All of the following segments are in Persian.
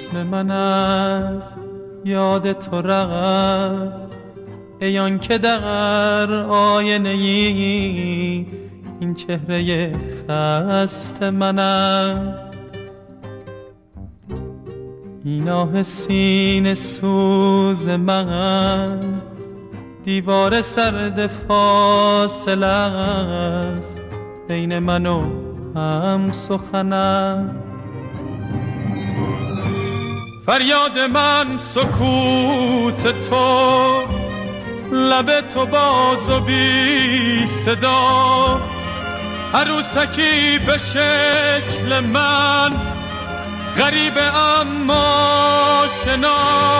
جسم من از یاد تو رفت، ای آن که در آینه این چهره خسته منم. این آه سینه سوز من دیوار سرد فاصله است بین من و هم سخنم. فریاد من سکوت تو، لب تو باز و بی صدا، عروسکی به شکل من، غریب اما آشنا.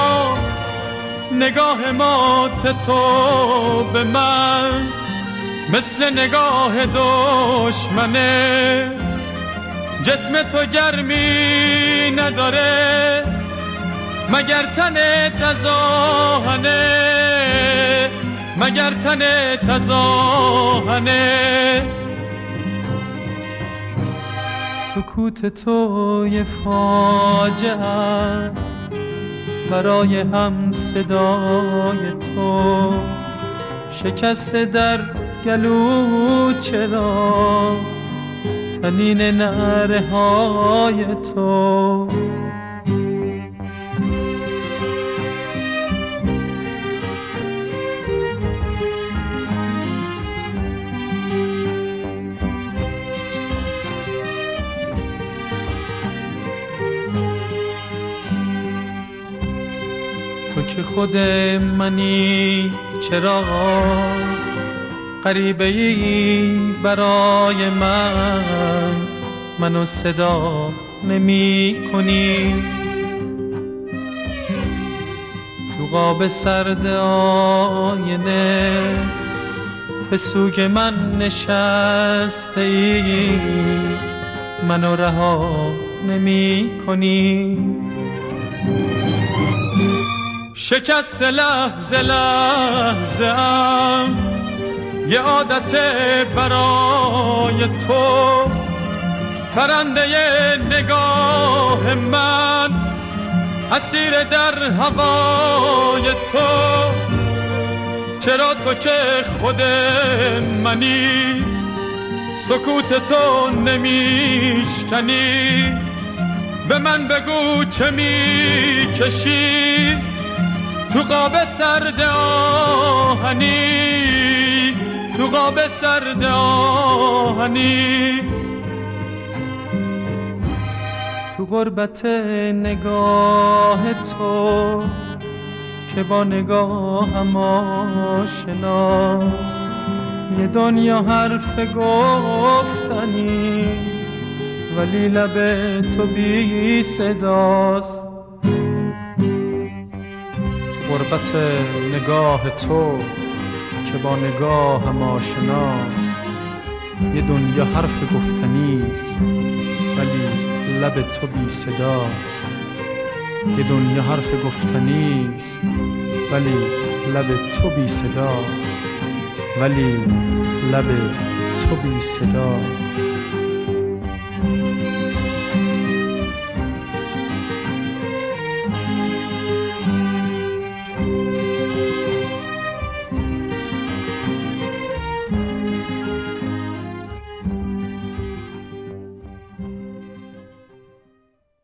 نگاه مات تو به من مثل نگاه دشمنه. جسم تو گرمی نداره مگر تنت از آهنه، مگر تنت از آهنه. سکوت تو یه فاجعه است برای هم صدای تو. شکسته در گلو چرا طنین نعره های تو. تو که خود منی چرا غریبه ای برای منو صدا نمی کنی. تو قاب سرد آینه به سوگ من نشسته ای، منو رها نمی کنی. شکست لحظه لحظه ام یه عادت برای تو. پرنده نگاه من اسیر در هوای تو. چرا تو که خود منی سکوت تو نمیشکنی؟ به من بگو چه میکشی تو قاب سرد آهنی، تو قاب سرد آهنی. تو غربت نگاه تو که با نگاهم آشناست، یه دنیا حرف گفتنی ولی لب تو بی صداست. غربت نگاه تو که با نگاهم آشناست، یه دنیا حرف گفتنیست ولی لب تو بی صداست. یه دنیا حرف گفتنیست ولی لب تو بی صداست، ولی لب تو بی صداست.